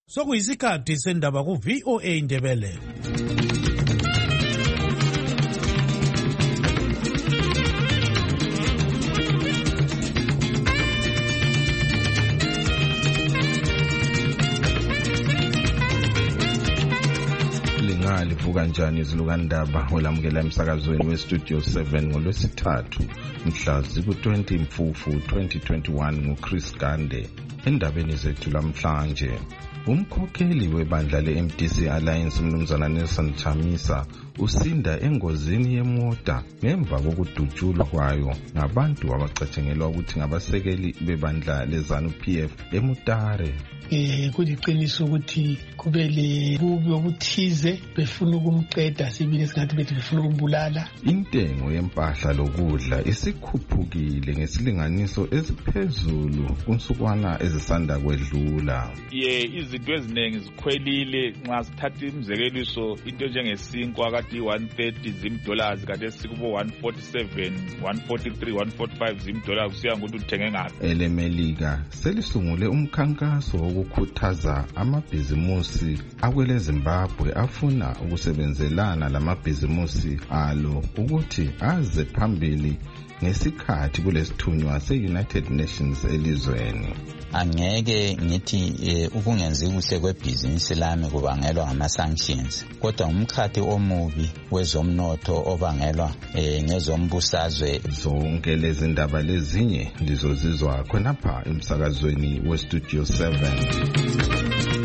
Sokuyisikhathi sendaba ku VOA Indebele. Livuka njani izilukandaba olamukela emsakazweni weStudio 7 ngolwesithathu mhla ziku-20 Mfufu 2021 nguChris Gande. Endabeni zethu lamhlanje, umkhokheli webandla le-MDC Alliance umnumzana Nelson Chamisa usinda engozini yemota ngemva kokudutshulwa kwayo ngabantu abacatshangelwa ukuthi ngabasekeli bebandla leZANU-PF eMutare. Kuliqiniso ukuthi kube lebubi obuthize befuna ukumqeda sibili esingathi bethi befuna ukumbulala. Intengo yempahla lokudla isikhuphukile ngesilinganiso esiphezulu kunsukwana ezisanda kwedlula. Izinto eziningi zikhwelile nxa sithatha imzekeliso into njengesinkwa akade $130 zimdollars kade sikubo $147, $143, $145 zimdollars kusiya ngokuthi uthenge ngaphi. ELemelika selisungule umkhankaso wokukhuthaza amabhizimusi akwele Zimbabwe afuna ukusebenzelana lamabhizimusi alo ukuthi aze phambili ngesikhathi kulesithunywa se-United Nations elizweni. Angeke ngithi ukungenzi kuhle kwebhizinisi lami kubangelwa ngama-sanctions, kodwa umkhathi omubi wezomnotho obangelwa ngezombusazwe. Zonke lezi ndaba lezinye lizozizwa khonapha emsakazweni weStudio 7.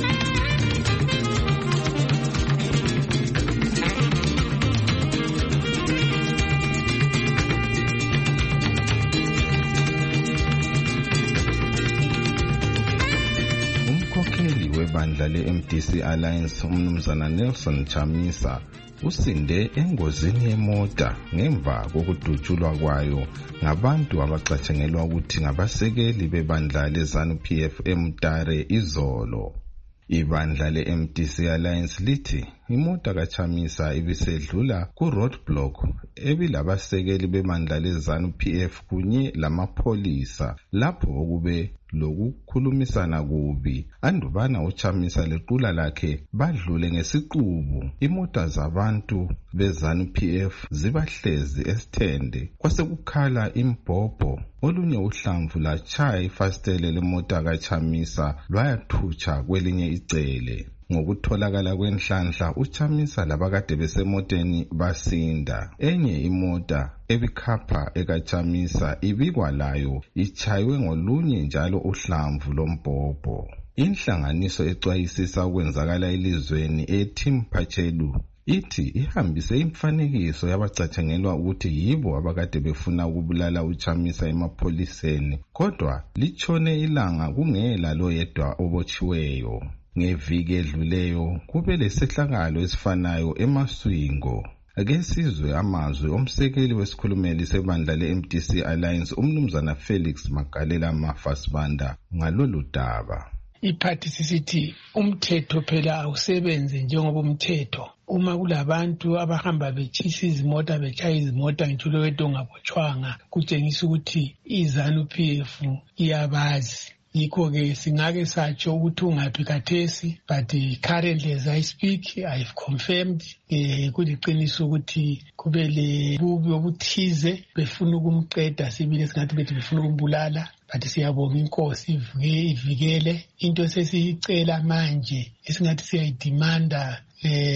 Ibandla le-MDC Alliance umnumzana Nelson Chamisa usinde engozini yemota ngemva kokudutshulwa kwayo ngabantu abacatshangelwa ukuthi ngabasekeli bebandla leZANU-PF eMutare izolo. Ibandla le-MDC Alliance lithi imota kaChamisa ibisedlula ku-roadblock ebilabasekeli bebandla leZANU-PF kunye lamapholisa lapho okube lokukhulumisana kubi. Andubana uChamisa lequla lakhe badlule ngesiqubu imota zabantu beZANU-PF zibahlezi esithende kwasekukhala imbhobho. Olunye uhlamvu latshaya ifastele lemota kaChamisa lwayathutsha kwelinye icele. Ngokutholakala kwenhlanhla uChamisa labakade besemoteni basinda. Enye imota ebikhapha ekaChamisa ibikwa layo ichaywe ngolunye njalo uhlamvu lombhobho. Inhlanganiso exwayisisa ukwenzakala elizweni eTim Pachelu ithi ihambise imfanekiso yabacatshangelwa ukuthi yibo abakade befuna ukubulala uChamisa emapholiseni, kodwa litshone ilanga kungela loyedwa obotshiweyo. Ngeviki edluleyo kube lesehlakalo esifanayo eMaswingo. Ake sizwe amazwi omsekeli wesikhulumeli sebandla le-MDC Alliance umnumzana Felix Magalela Mafasibanda ngalolu daba. Iphathi sisithi umthetho phela awusebenze njengoba umthetho. Uma kulabantu abahamba betshisa izimota betshaya izimota ngitshulo wedwa ongabotshwanga kutshengisa ukuthi iZANU-PF iyabazi. Yikho-ke singake satsho ukuthi ungaphi khathesi, but currently as I speak I've confirmed kuliqiniso ukuthi kube lebubi obuthize befuna ukumqeda sibili esingathi bethi befuna ukumbulala, but siyabonga inkosi ivikele into sesicela manje esingathi siyayidimanda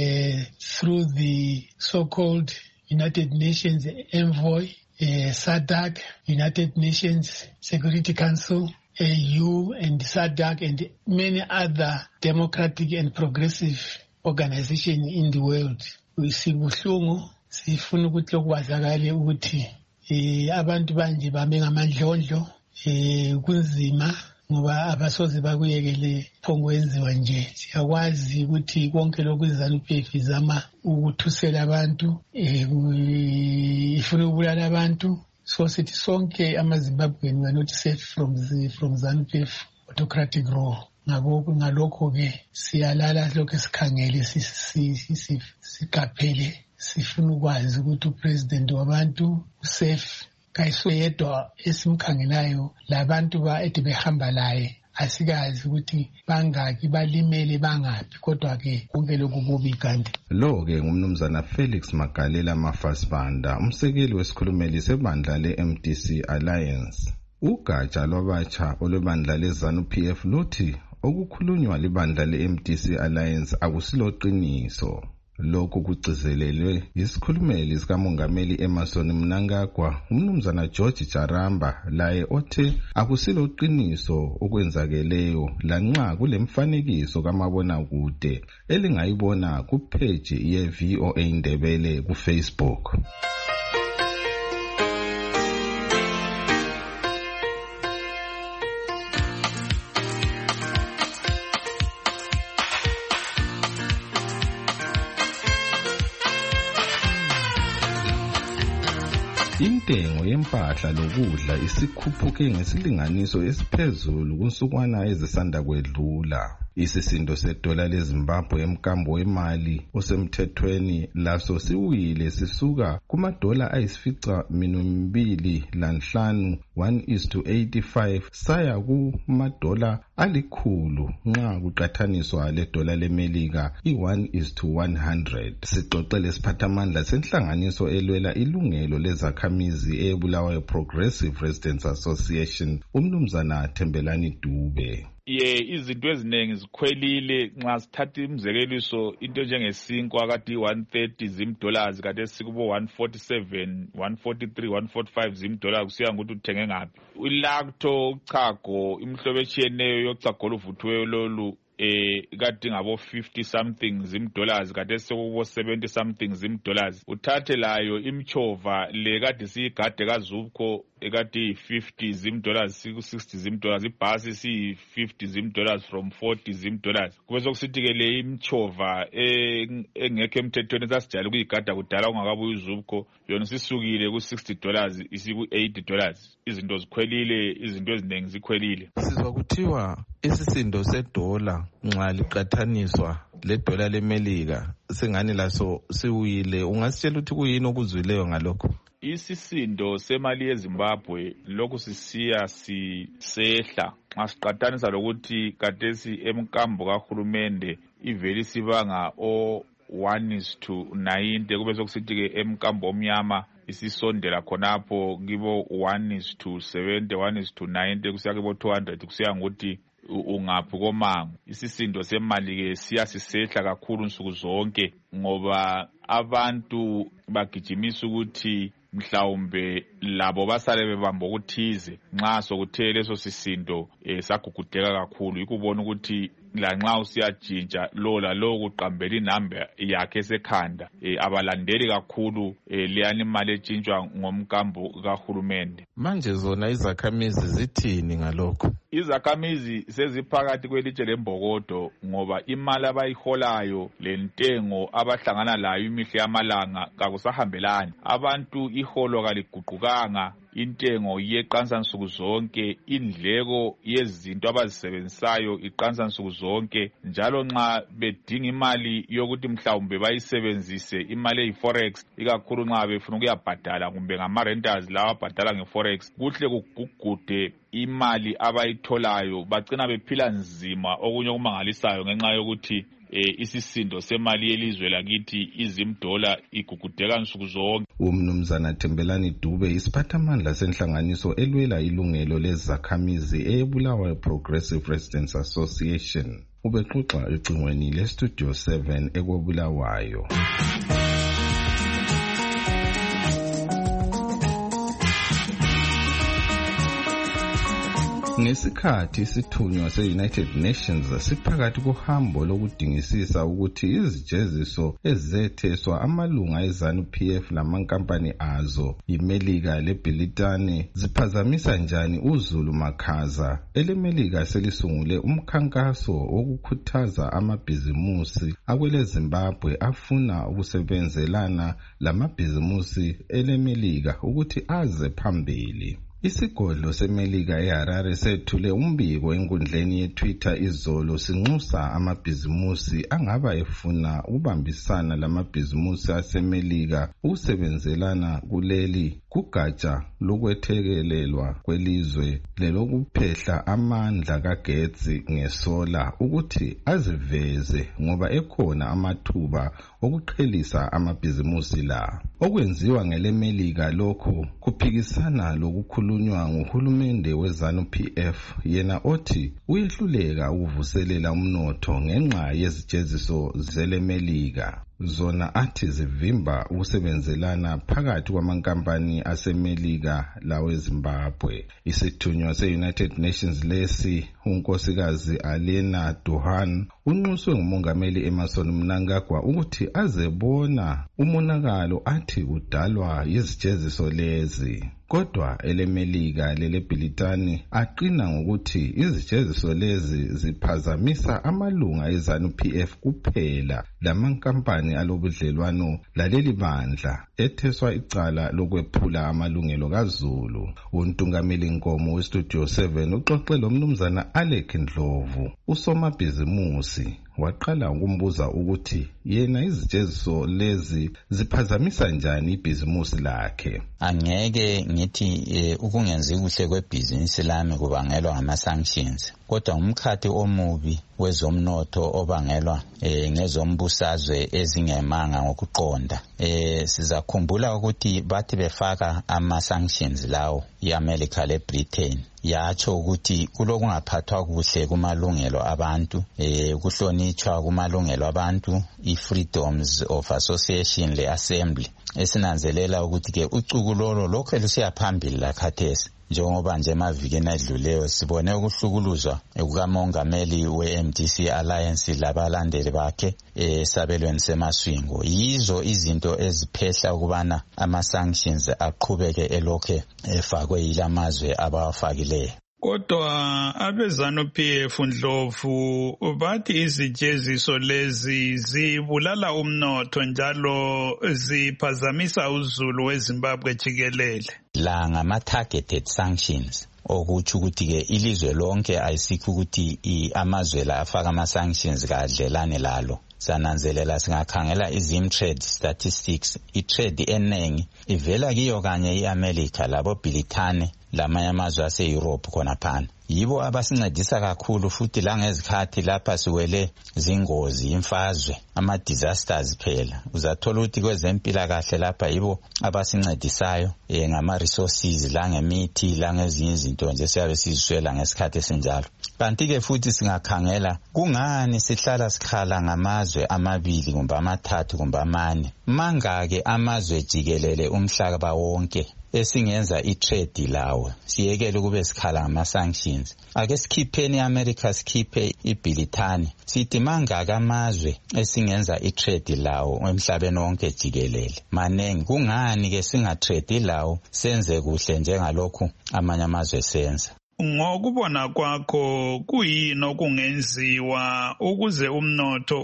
through the so-called United Nations envoy, SADC, United Nations Security Council, AU and SADC and many other democratic and progressive organizations in the world. Sibuhlungu sifuna ukuthi lokwazakale ukuthi abantu banje bame ngamandlondlo kunzima ngoba abasoze bakuyekele phongwenziwa nje. Siyakwazi ukuthi konke lokhu iZANU-PF izama ukuthusela abantu ifuna ukubulala abantu. So sithi sonke amaZimbabwean were not safe from ZANU-PF autocratic rule. Ngalokho-ke siyalala lokho esikhangele siqaphele sifuna ukwazi ukuthi upresident wabantu usafe kayiswe yedwa esimkhangelayo labantu ede behamba laye asikazi ukuthi bangaki balimele bangaphi, kodwa-ke konke lokhu kubi kanti. Lo-ke ngumnumzana Felix Magalela Mafasibanda, umsekeli wesikhulumeli sebandla le-MDC Alliance. Ugatsha lwabatsha olwebandla le-ZANU-PF luthi okukhulunywa libandla le-MDC Alliance akusiloqiniso. Lokhu kugcizelelwe yisikhulumeli sikamongameli Emmerson Mnangagwa, umnumzana George Jaramba, laye othe akusiloqiniso okwenzakeleyo lanxa kulemfanekiso kamabonakude elingayibona kupage ye-VOA Indebele ku-Facebook. Intengo yempahla lokudla isikhuphuke ngesilinganiso esiphezulu kunsukwana ezisanda kwedlula. Isisindo sedola leZimbabwe emkambo wemali osemthethweni laso siwile sisuka kumadola $2.5 1:85 saya kumadola $100 nxa kuqathaniswa ledola leMelika $1:100. Sixoxele siphathamandla senhlanganiso elwela ilungelo lezakhamizi eBulawayo Progressive Residents Association, umnumzana Thembelani Dube. Izinto eziningi zikhwelile nxa sithatha imzekeliso into njengesinkwa kade $130 zimdollars kade sikubo $147 143 145 zimdollars kusiya ngokuthi uthenge ngaphi. Ilacto, uchago, imihlobo etshiyeneyo yochago oluvuthiweyo lolu kade ngabo $50 something zimdollars kade sekubo $70 something zimdollars. Uthathe layo imchova le kade siyigade kaZupco ekade $50 zimdollars siku $60 zimdollars, ibhasi si$50 zimdollars from $40 zimdollars. Kube sokusithi ke le imchova engekho emthethweni sasijayele ukuyigada kudala ungakabuyi uZupco yona sisukile ku$60 isiku $80. Izinto zikhwelile, izinto eziningi zikhwelile. Sizwa kuthiwa isisindo sedola nxa liqathaniswa ledola leMelika singani laso siwile. Ungasitshela ukuthi kuyini okuzwileyo ngalokho? Isisindo semali yeZimbabwe lokhu sisiya sisehla nxa siqathanisa lokuthi kadesi emkambo kahulumende iveli sibanga $1:90 kube sokusithi ke emkambo omnyama isisondela khonapho kibo $1:70 $1:90 kusiya kibo $200 kusiya ngokuthi ungaphi komango. Isisindo semali ke siyasisehla kakhulu nsuku zonke ngoba abantu bagijimisa ukuthi mhlawumbe labo basale bebamba ukuthize nxa sokuthe leso sisindo sagugudeka kakhulu. Ikubona ukuthi lanxa usiyajintsha lo lalo kuqambela inamba yakhe esekhanda abalandeli kakhulu leyani imali etshintshwa ngomkambo kahulumende. Manje zona izakhamizi zithini ngalokho? Izakhamizi seziphakathi kwelitshe lembokodo ngoba imali abayiholayo lentengo abahlangana layo imihle yamalanga kakusahambelani. Abantu iholo kaliguqukanga, intengo yeqansa nsuku zonke, indleko yezinto abazisebenzisayo iqansa nsuku zonke, njalo nxa bedinga imali yokuthi mhlawumbe bayisebenzise imali eyiforex ikakhulu nxa befuna ukuyabhadala kumbe ngama-renters lawa abhadala ngeforex, kuhle kugugude imali abayitholayo, bagcina bephila nzima okunye okumangalisayo ngenxa yokuthi isisindo semali yelizwe lakithi izimdola igugudeka nsuku zonke. Umnumzana Thembelani Dube isiphathamandla senhlanganiso elwela ilungelo lezakhamizi eBulawayo Progressive Residents Association ubexoxa ecingweni leStudio 7 eKobulawayo. Ngesikhathi isithunywa se-United Nations siphakathi kohambo lokudingisisa ukuthi izijeziso ezetheswa amalunga eZANU-PF lamankampani azo iMelika leBritane ziphazamisa njani uZulu Makhaza, eleMelika selisungule umkhankaso wokukhuthaza amabhizimusi akwele Zimbabwe afuna ukusebenzelana lamabhizimusi eleMelika ukuthi aze phambili. Isigodlo seMelika eHarare sethule umbiko enkundleni yeTwitter izolo sinxusa amabhizimusi angaba efuna ukubambisana lamabhizimusi aseMelika ukusebenzelana kuleli kugatsha lokwethekelelwa kwelizwe lelokuphehla amandla kagetsi ngesola ukuthi aziveze ngoba ekhona amathuba okuqhelisa amabhizimusi la. Okwenziwa ngelemelika lokho kuphikisana lokukhulunywa nguhulumende weZANU-PF yena othi uyehluleka ukuvuselela umnotho ngenxa yezijeziso zelemelika. Zona athi zivimba ukusebenzelana phakathi kwamankampani asemelika laweZimbabwe. Isithunywa se-United Nations lesi unkosikazi Alena Duhan unxuswe ngumongameli Emmerson Mnangagwa ukuthi azebona umonakalo athi udalwa yizijeziso lezi. Kodwa elemelika leleBritani aqina ngokuthi izijeziso lezi ziphazamisa amalunga eZANU-PF kuphela lamankampani alobudlelwano laleli bandla etheswa icala lokwephula amalungelo kaZulu. Untungameli Nkomo weStudio 7 uxoxe lomnumzana Alec Ndlovu usomabhizimusi waqala ukumbuza ukuthi yena izijeziso lezi ziphazamisa njani ibhizimusi lakhe. Angeke ngithi ukungenzi kuhle kwebhizinisi lami kubangelwa ngama-sanctions, kodwa umkhathi omubi wezomnotho obangelwa ngezombusazwe ezingemanga ngokuqonda. Sizakhumbula ukuthi bathi befaka ama-sanctions lawo i-America le-Britain yatsho ukuthi kulokungaphathwa kuhle kumalungelo abantu, kuhlonitshwa kumalungelo abantu, i-freedoms of association le-assembly, esinanzelela ukuthi ke ucuku lolo lokho lusiya phambili lakhathesi. Njengoba nje emavikini adluleyo sibone ukuhlukuluzwa kukamongameli we-MDC Alliance labalandeli bakhe esabelweni semaswingo. Yizo izinto eziphehla ukubana ama-sanctions aqhubeke elokhe efakwe yilamazwe abawafakileyo. Kodwa abeZANU-PF Ndlovu bathi izijeziso lezi zibulala umnotho njalo ziphazamisa uzulu weZimbabwe jikelele. La ngama-targeted sanctions okuthi ukuthi-ke ilizwe lonke ayisikho ukuthi amazwe la afaka ama-sanctions kadlelane lalo. Sananzelela singakhangela izimtrade statistics, itrade enengi ivela kiyo kanye i-America laboBritane lamanye amazwe ase-Europe khona phana. Yibo abasincedisa kakhulu futhi la ngezikhathi lapha siwele zingozi, imfazwe, ama-disasters phela. Uzathola ukuthi kwezempilakahle lapha yibo abasincedisayo ngama-resources, la ngemithi, la ngezinye izinto nje siyabe siziswela ngesikhathi esinjalo. Kanti-ke futhi singakhangela kungani sihlala sikhala ngamazwe amabili kumbe amathathu kumbe amane. Mangake amazwe jikelele umhlaba wonke esingenza i-trade lawo siyekele kube sikhala ngama-sanctions. Ake sikhipheni i-America sikhiphe iBritani, sithi mangaka amazwe esingenza i-trade lawo emhlabeni wonke jikelele. Manengi, kungani ke singatrade lawo senze kuhle njengalokhu amanye amazwe senza? Ngokubona kwakho kuyini okungenziwa ukuze umnotho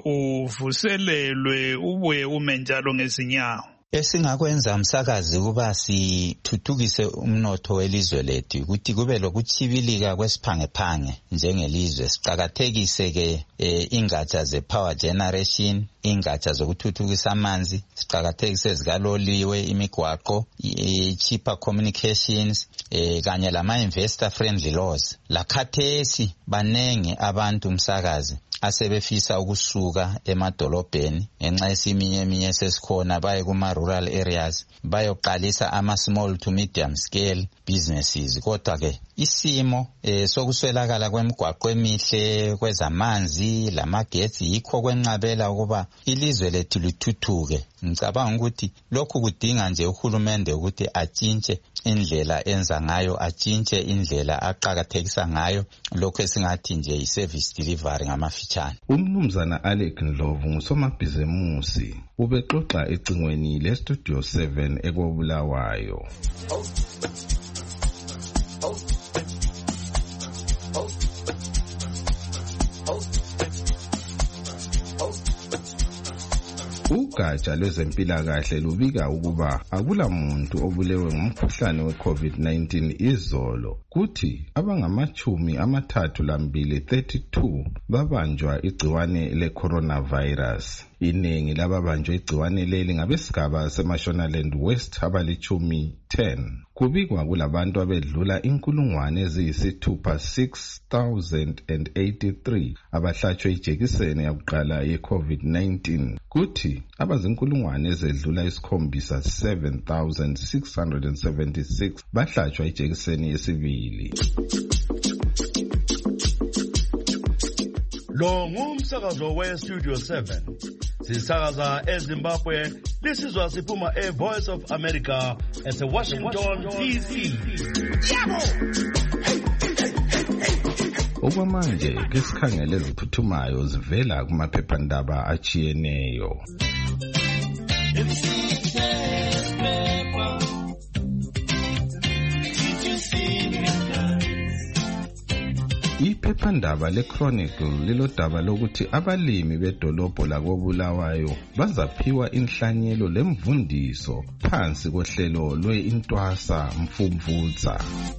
uvuselelwe ubuye ume njalo ngezinyawo? Esingakwenza msakazi kuba sithuthukise umnotho welizwe lethu ukuthi kube lokuchibilika kwesiphangephange njengelizwe. Siqakathekise ke ingatsha ze-power generation, ingatsha zokuthuthukisa amanzi, siqakathekise zikaloliwe, imigwaqo, cheaper communications, kanye lama-investor friendly laws. Lakhathesi banengi abantu msakazi asebefisa ukusuka emadolobheni ngenxa yeminye sesikhona baye kuma-rural areas bayoqalisa ama-small to medium scale businesses. Kodwa ke isimo sokuswelakala kwemigwaqo emihle, kwezamanzi, lamagetsi yikho kwenqabela ukuba ilizwe lethu lithuthuke. Ngicabanga ukuthi lokhu kudinga nje uhulumende ukuthi atshintshe indlela enza ngayo, atshintshe indlela aqakathekisa ngayo lokhu esingathi nje i-service delivery ngamafitshane. Umnumzana Alec Ndlovu ngusomabhizimusi ubexoxa ecingweni leStudio 7 ekobulawayo. ugatsha lwezempilakahle lubika ukuba akula muntu obulewe ngumkhuhlane we-COVID-19 izolo, kuthi abangama-32 babanjwa igciwane le-coronavirus. Iningi lababanjwe igciwane leli ngabesigaba seMashonaland West abali-10. Kubikwa kulabantu abedlula 6,083 abahlatshwe ijekiseni yakuqala ye-COVID-19, kuthi abazinkulungwane ezedlula 7,676 bahlatshwa ijekiseni yesibili. Lo ngumsakazo we-Studio 7. Sisakaza eZimbabwe, lisizwa siphuma e-Voice of America ese-Washington, D.C. Okwamanje kesikhangele eziphuthumayo zivela kumaphephandaba achiyeneyo. Iphephandaba le-Chronicle lilodaba lokuthi abalimi bedolobho lakoBulawayo bazaphiwa inhlanyelo lemvundiso phansi kohlelo lwe-Intwasa Mfumvutsa.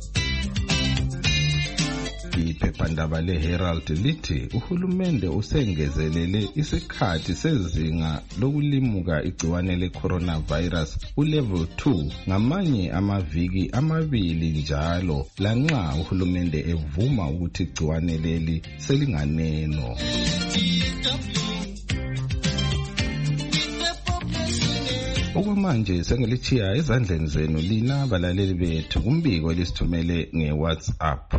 Iphephandaba le-Herald lithi uhulumende usengezelele isikhathi sezinga lokulimuka igciwane le-coronavirus u-level 2 ngamanye amaviki amabili njalo lanxa uhulumende evuma ukuthi igciwane leli selinganeno. Okwamanje sengilichiya ezandleni zenu lina balaleli bethu kumbiko elisithumele nge-WhatsApp.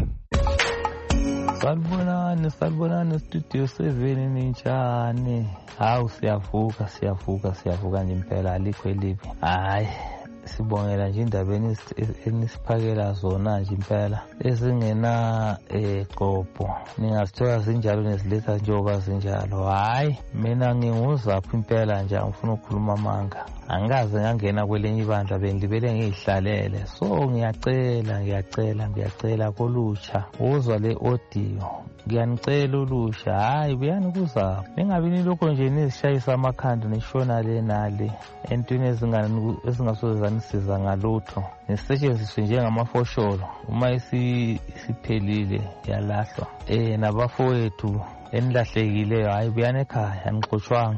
Salibonani Studio 7 ninjani? Hawu siyavuka nje impela alikho elibi. Hayi sibongela nje indabeni enisiphakela zona nje impela ezingena gqobo. Ningasithola zinjalo nesiletha njengoba zinjalo. Hayi mina nginguzapho impela nje ngifuna ukukhuluma amanga. Angikaze ngangena kwelenye ibandla bengilibele ngihlalele. So ngiyacela kolutsha uzwa le audio. Ngiyanicela ulusha, hayi buyani kuzapho. Ningabini lokho nje nizishayisa amakhanda nishona le nale entweni ezingasoze zanisiza ngalutho. Nisetshenziswe njengamafosholo uma isiphelile yalahlwa. Nabafowethu enilahlekileyo hayi buyani ekhaya anixoshwanga.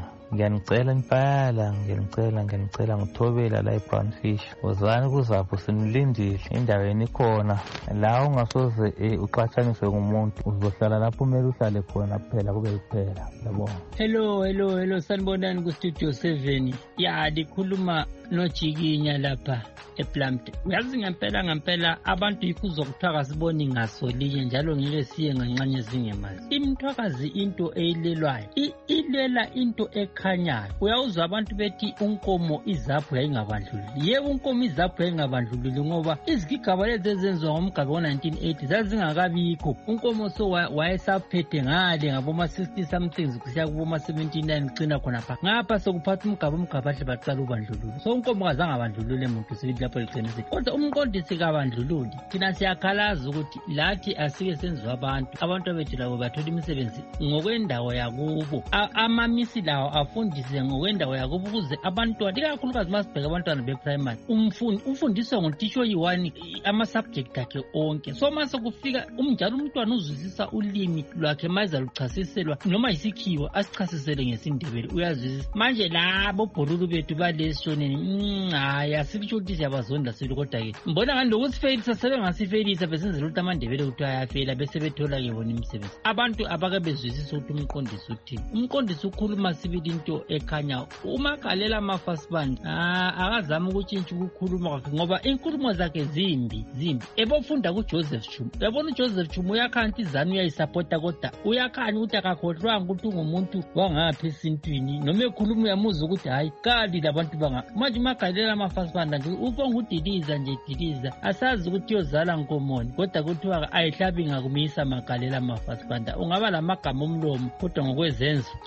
Ngiyanicela ngithobela la eBrownfish. Uzani kuzapho sinilindile endaweni ikhona. La ungasoze uxatshaniswe ngumuntu. Uzohlala lapho kumele uhlale khona kuphela kube kuphela. Yabona. Hello sanibonani ku Studio 7. Ya dikhuluma noJikinya lapha ePlumpton. Uyazi ngempela abantu ikuzokuthiwa siboni ngasolinye njalo ngeke siye nganxanye zingemazi. Imthwakazi into eyilelwayo. Ilela into ekhanyayo. Uyawuzwa abantu bethi unkomo izapho yayingabandlululi. Yebo unkomo izapho yayingabandlululi ngoba izigigaba lezi ezenziwa ngomgaba wa1980 zazingakabikho. Unkomo so wayesaphethe ngale ngaboma 60 something kusiya kuboma 79 ugcina khona pha. Ngapha sokuphatha umgaba hle baqala ubandlululi. So unkomo kazange abandlulule umuntu sibithi lapho liqinise. Kodwa umqondisi kabandlululi thina siyakhalaza ukuthi lathi asike senziwa abantu bethu labo bathola imisebenzi ngokwendawo yakubo. Amamisi lawo afundise ngokwendawo yakubo ukuze abantwana ikakhulukazi masibheka abantwana be-primary ufundiswa ngutitsho yi-1 ama-subject akhe onke. So mase kufika umnjalo umntwana uzwisisa ulimi lwakhe mayiza luchasiselwa noma isikhiwo asichasisele ngesindebele uyazwisisa. Manje labo bholulu bethu balesishoneni hayi asikutsho ukuthi siyabazonda silo kodwa-ke mbona ngani lokusifelisa sebengasifelisa besenzela ukuthi amandebele ukuthi ayafela bese bethola-ke bona imisebenzi. Abantu abake bezwisisa ukuthi umqondisi uthini. Umqondisi ukhuluma sibili into ekhanya umagalela amafasibandi akazama ukutshintsha ukukhuluma kwakhe ngoba inkulumo zakhe zimbi. Ebofunda kuJoseph Chuma. Yabona uJoseph Chuma uyakhanya izanu uyayisapota kodwa uyakhanya ukuthi akakhohlwanga ukuthi ungumuntu wangapha esintwini noma ekhuluma uyamuza ukuthi hayi kali labantu manje umagalela amafasibanda nje ubonga udiliza asazi ukuthi yozala nkomoni kodwa kuthiwa ayihlabi ngakumisa magalela amafasibanda. Ungaba lamagama omlomo kodwa ngokwezenzo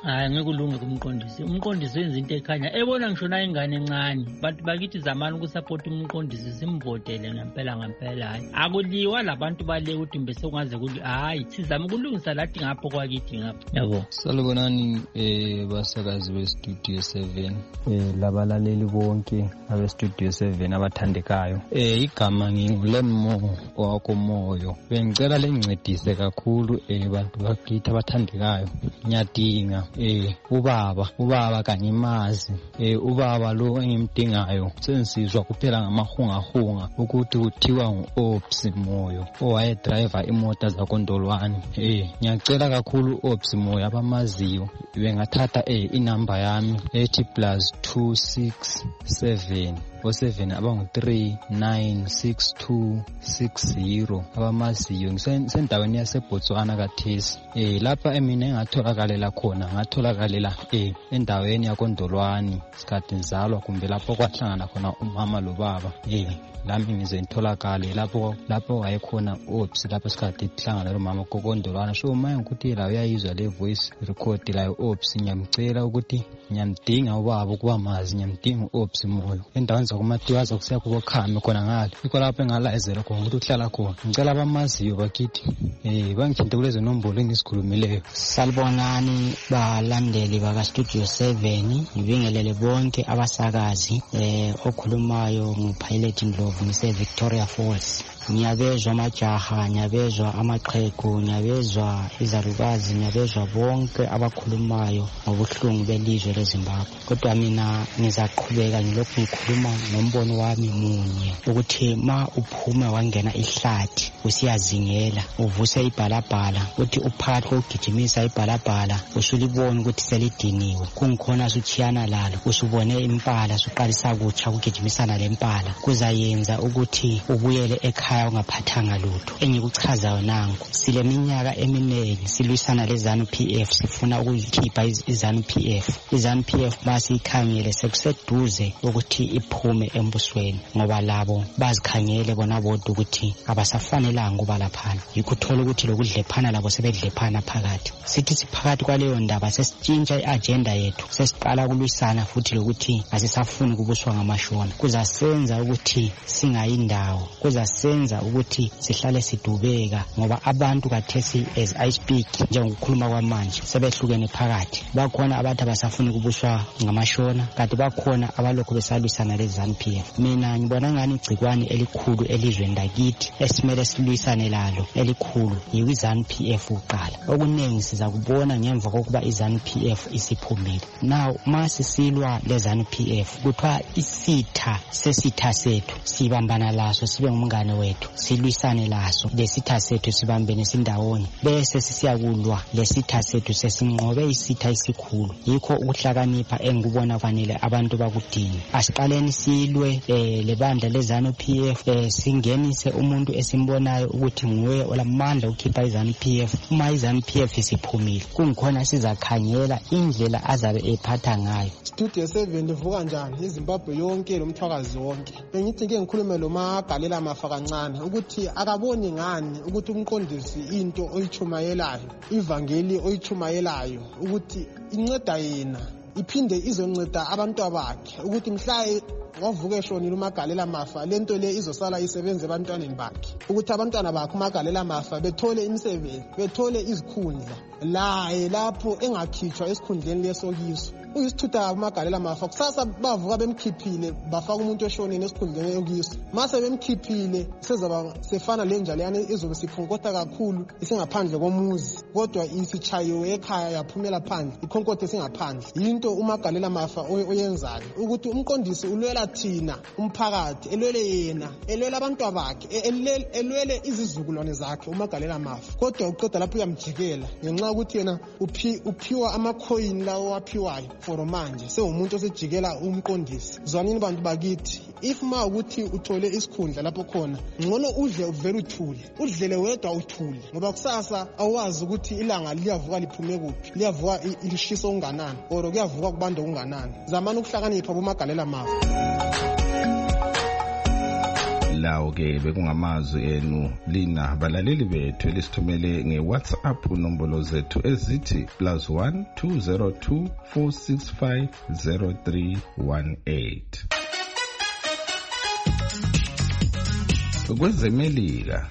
Hayi ngekulunge kumqondisi. Umqondisi wenza into ekhanya. Ebona ngisho na ingane encane. But bakithi zamani ukusupport umqondisi simvotele ngempela hayi. Akuliwa labantu bale ukuthi mbese ungaze kuli hayi sizama ukulungisa lathi ngapho kwakithi ngapho. Yabo. Salubonani basakazi be Studio 7. Labalaleli bonke abe Studio 7 abathandekayo. Igama ngingulemo wakho moyo. Bengicela lencedise kakhulu bantu bakithi abathandekayo. Ngiyadinga ubaba kanye mazi ubaba lo engimdingayo sensizwa kuphela ngamahungahunga ukuthi kuthiwa nguOps Moyo owaye driver imoto zaKondolwane. Ngiyacela kakhulu uOps Moyo abamaziyo bengathatha inamba yami ethi +267 07 abangu 396260 abamaziyo ngisendaweni yaseBotswana kaThesi. Lapha emina engatholakalela khona ngatholakalela endaweni yaKondolwane isikhathi ngizalwa kumbe lapho kwahlangana khona umama lobaba. Lami ngize ngitholakale lapho wayekhona uOps lapho isikhathi sihlangana nomama koKondolwane. So manje ukuthi la uyayizwa le voice record la uOps ngiyamcela ukuthi ngiyamdinga ubaba ukubamazi ngiyamdinga uOps Moyo endaweni zakumatiwaza kusiya kubokhame khona ngale ikho lapho engalazela khona ukuthi uhlala khona. Ngicela abamaziyo bakithi bangithinte kulezo nombolo engisikhulumileyo. Salibonani balandeli baka Studio 7 ngibingelele bonke abasakazi okhulumayo ngupilot Ndlovu ngise Victoria Falls. Ngiyabezwa amajaha, ngiyabezwa amaqhegu, ngiyabezwa izalukazi, ngiyabezwa bonke abakhulumayo ngobuhlungu belizwe leZimbabwe. Kodwa mina ngizaqhubeka ngilokhu ngikhuluma nombono wami munye ukuthi ma uphume wangena ihlathi usiyazingela uvuse ibhalabhala uthi uphakathi kokugijimisa ibhalabhala usulibona ukuthi selidiniwe kungikhona suchiyana lalo usubone impala suqalisa kutsha ukugijimisana lempala kuzayenza ukuthi ubuyele ekhaya ungaphathanga lutho. Engikuchazayo nanku sileminyaka eminengi silwisana leZANU PF sifuna ukuyikhipha iZANU PF. iZANU PF masikhangele sekuseduze ukuthi iphume embusweni ngoba labo bazikhangele bona bodwa ukuthi abasafanelanga ukuba laphana. Yikuthola ukuthi lokudlephana labo sebedlephana phakathi. Sithi siphakathi kwaleyo ndaba sesitshintsha iagenda yethu sesiqala kulwisana futhi lokuthi asisafuni kubuswa ngamashona. Kuzasenza ukuthi singayindawo, kuzasenza ukuthi sihlale sidubeka ngoba abantu kathesi as I speak njengokukhuluma kwamanje sebehlukene phakathi. Bakhona abantu abasafuni kubuswa ngamashona kanti bakhona abalokho besalwisana leZANU PF. Mina ngibona ngani igcikwane elikhulu elizweni lakithi esimele silwisane lalo elikhulu yiZANU PF uqala. Okuningi siza kubona ngemva kokuba iZANU PF isiphumile. Now masisilwa leZANU PF kuthiwa isitha sesitha sethu sibambana laso sibe ngumngane wethu silwisane laso lesitha sethu sibambene sindawonye bese sisiyakulwa lesitha sethu sesinqobe isitha isikhulu. Yikho ukuhlakanipha engikubona fanele abantu bakudini. Asiqaleni silwe lebandla leZANU PF singenise umuntu esimbonayo ukuthi nguye olamandla ukukhipha iZANU PF. Uma iZANU PF isiphumile kungikhona sizakhanyela indlela azabe ephatha ngayo. Studio 7 livuka njani iZimbabwe yonke lomthwakazi wonke. Bengithi ke ngikhulume lo magalela mafa kancane ukuthi akaboni ngani ukuthi umqondisi into oyichumayelayo ivangeli oyichumayelayo ukuthi inceda yena iphinde izonceda abantu bakhe ukuthi mhla wavuka eshonile uMagalela Mafa lento le izosala isebenze ebantwaneni bakhe ukuthi abantwana bakhe uMagalela Mafa bethole imisebenzi bethole izikhundla lapho engakhitshwa esikhundleni lesokiso. Uyisithutha uMagalela Mafa kusasa bavuka bemkhiphile bafaka umuntu eshonile esikhundleni yokiso. Mase bemkhiphile sezaba sefana lenjalo yani izobe siphonkotha kakhulu isingaphandle komuzi kodwa isichayiwe ekhaya yaphumela phandle ikhonkothe singaphandle. Into uMagalela Mafa oyenzayo ukuthi umqondisi ulwela thina umphakathi elwele yena elwele abantu bakhe elwele izizukulwane zakhe uMagalela Mafa kodwa uqeda lapho uyamjikela ngenxa ukuthi yena uphiwa amakhoyini lawo waphiwayo for manje sewumuntu osejikela umqondisi. Zwanini bantu bakithi if ma ukuthi uthole isikhundla lapho khona ngcono udle uvele uthule udlele wedwa uthule ngoba kusasa awazi ukuthi ilanga liyavuka liphume kuphi liyavuka ilishisa unganani or kuyavuka kubanda unganani. Zamani ukuhlakanipha boMagalela Mafa. lawo ke bekungamazwi enu lina balaleli bethu elisithumele ngeWhatsApp nombolo zethu ezithi +1 202 465 0318. Kwezemelika,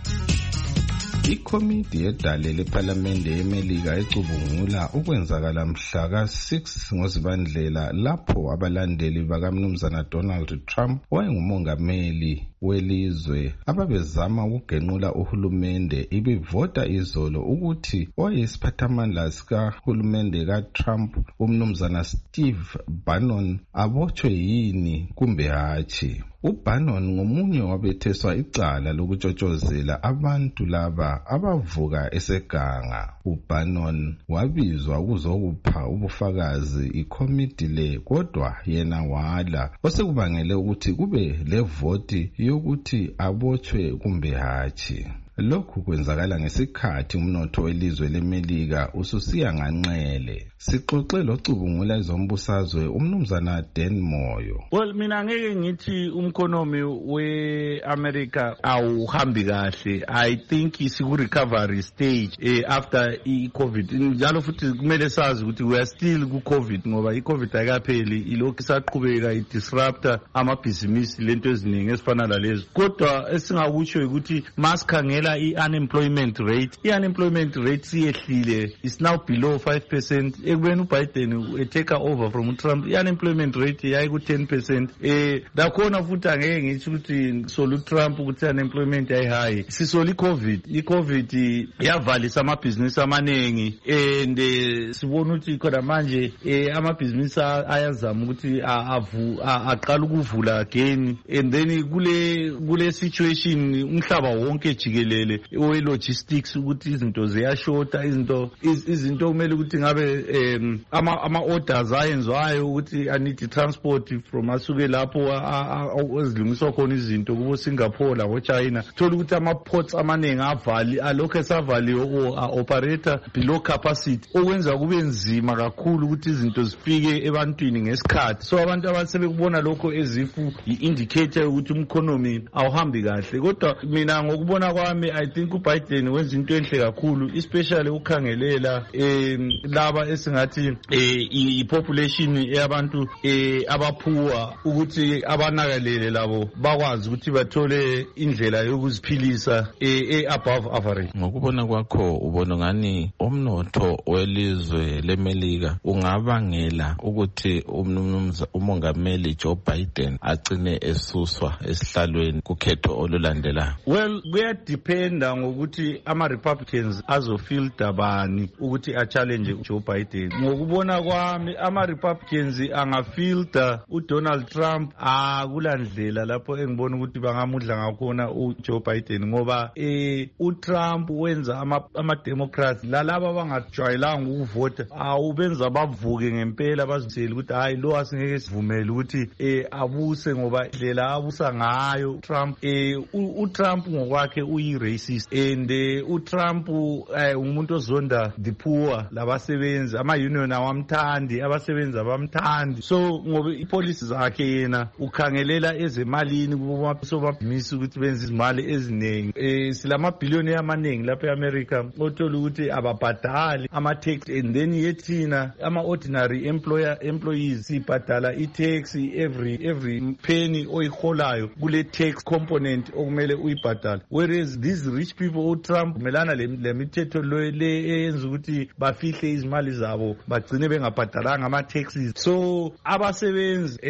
ikomiti yedale lephalamende yemelika ecubungula ukwenzakala mhla ka-6 ngoZibandlela lapho abalandeli bakamnumzana Donald Trump owayengumongameli welizwe ababezama ukugenqula uhulumende ibivota izolo ukuthi oyisiphathamandla sikahulumende kaTrump umnumzana Steve Bannon abotshwe yini kumbe hatshi. uBannon ngomunye wabetheswa icala lokutshotshozela abantu laba abavuka eseganga. uBannon wabizwa ukuzokupha ubufakazi ikomiti le kodwa yena wala, osekubangele ukuthi kube levoti yokuthi abotshwe kumbe hatshi. Lokhu kwenzakala ngesikhathi umnotho welizwe leMelika ususiya nganxele. Sixoxe locubungula ezombusazwe umnumzana Dan Moyo. Well, mina ngeke ngithi umkonomi weAmerica awuhambi kahle. I think isiku recovery stage after iCovid. Njalo futhi kumele sazi ukuthi we are still ku COVID ngoba iCovid ayikapheli, ilokhu isaqhubeka idisrupta amabhizinisi lento eziningi ezifana nalezo. Kodwa esingakutsho ukuthi masikhangela i-unemployment rate siyehlile, is now below 5%. Ekubeni uBiden take over from Trump, i-unemployment rate yayi ku 10%. Dakhona futhi angeke ngithi ukuthi solu Trump ukuthi unemployment yayi high. Sisoli i-COVID yavalisa amabhizinisi amaningi and sibona ukuthi khona manje amabhizinisi ayazama ukuthi aqala ukuvula again, and then kule situation umhlaba wonke jikelele we-logistics ukuthi izinto ziyashota, izinto kumele ukuthi ngabe ama-orders ayenzwayo ukuthi anidi transport from asuke lapho ezilungiswa khona izinto kubo Singapore labo China. Thola ukuthi ama-ports amaningi alokhu esavaliwe operator below capacity, okwenza kube nzima kakhulu ukuthi izinto zifike ebantwini ngesikhathi. So abantu abasebekubona lokho ezifu i-indicator ukuthi umkhonomi awuhambi kahle. Kodwa mina ngokubona kwami I think uBiden wenza into enhle kakhulu, especially ukhangelela laba esingathi i-population yabantu abaphuwa ukuthi abanakalele labo bakwazi ukuthi bathole indlela yokuziphilisa above average. Ngokubona kwakho ubona ngani umnotho welizwe leMelika ungabangela ukuthi umongameli Joe Biden agcine esuswa esihlalweni kukhetho olulandelayo? Well, kuyadependa ngokuthi ama-Republicans azofeel dabani ukuthi a-challenge Joe Biden. Ngokubona kwami ama-Republicans angafilter uDonald Trump kula ndlela lapho engibona ukuthi bangamudla ngakhona uJoe Biden, ngoba uTrump wenza ama-Democrats lalaba bangajwayelanga ukuvota awubenza bavuke ngempela bazitshela ukuthi hayi lo asingeke sivumele ukuthi abuse, ngoba indlela abusa ngayo Trump uTrump ngokwakhe uyi-racist, and uTrump umuntu ozonda the poor, labasebenzi ama-union awamthandi, abasebenzi abamthandi. So ngoba ipolicy zakhe yena ukhangelela ezemalini kubomabhizinisi ukuthi benze izimali eziningi. Silamabhiliyoni amaningi lapha eAmerica othola ukuthi ababhadali ama-tax, and then yethina ama-ordinary employees sibhadala i-tax every penny oyiholayo kule tax component okumele uyibhadale, whereas these rich people uTrump umelana lemithetho le eyenza ukuthi bafihle izimali zabo bagcine bengabhadalanga ama-taxes. So abasebenzi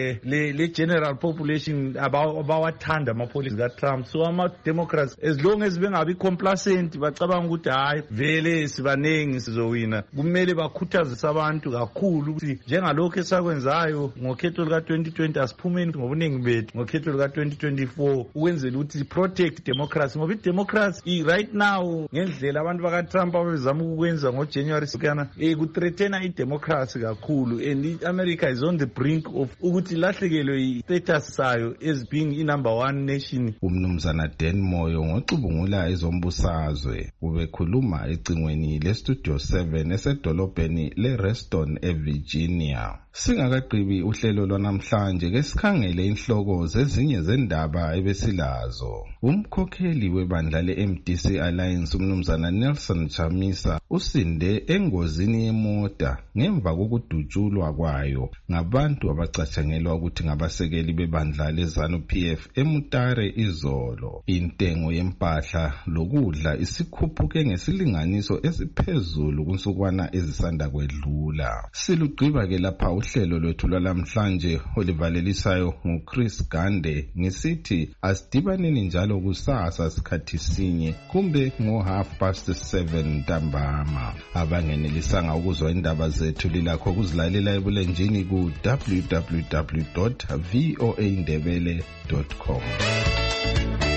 le general population abawathanda ama-policy kaTrump. So ama-Democrats as long as bengabi complacent bacabanga ukuthi hayi vele sibanengi sizowina, kumele bakhuthazise abantu kakhulu ukuthi njengalokho esakwenzayo ngokhetho luka-2020 asiphumeni ngobuningi bethu ngokhetho luka-2024 ukwenzela ukuthi protect democracy, ngoba ngoba i-democracy right now ngendlela abantu baka-Trump abezama ukwenza ngo-January 6 kuthreatena i-democracy kakhulu, and i-America is on the brink of ukuthi lahlekelwe i-status sayo as being i-number 1 nation. Umnumzana Dan Moyo ngocubungula ezombusazwe ubekhuluma ecingweni le-Studio 7 esedolobheni le-Reston eVirginia. Singakaqhibi uhlelo lwanamhlanje ke sikhangele inhloko zezinye zendaba ebesilazo. Umkhokheli webandla le-MDC Alliance umnumzana Nelson Chamisa usinde engozini yemota ngemva kokudutshulwa kwayo ngabantu abacatshangelwa ukuthi ngabasekeli bebandla leZANU-PF eMutare izolo. Intengo yempahla lokudla isikhuphuke ngesilinganiso esiphezulu kunsukwana ezisanda kwedlula. Silugqiba ke lapha uhlelo lwethu lwalamhlanje olivalelisayo nguChris Gande ngisithi asidibaneni njalo kusasa sikhathi sinye kumbe ngo7:30 ntambama. Abangenelisanga ukuzwa indaba zethu lilakho kuzilalela ebulenjini ku www.voaindebele.com.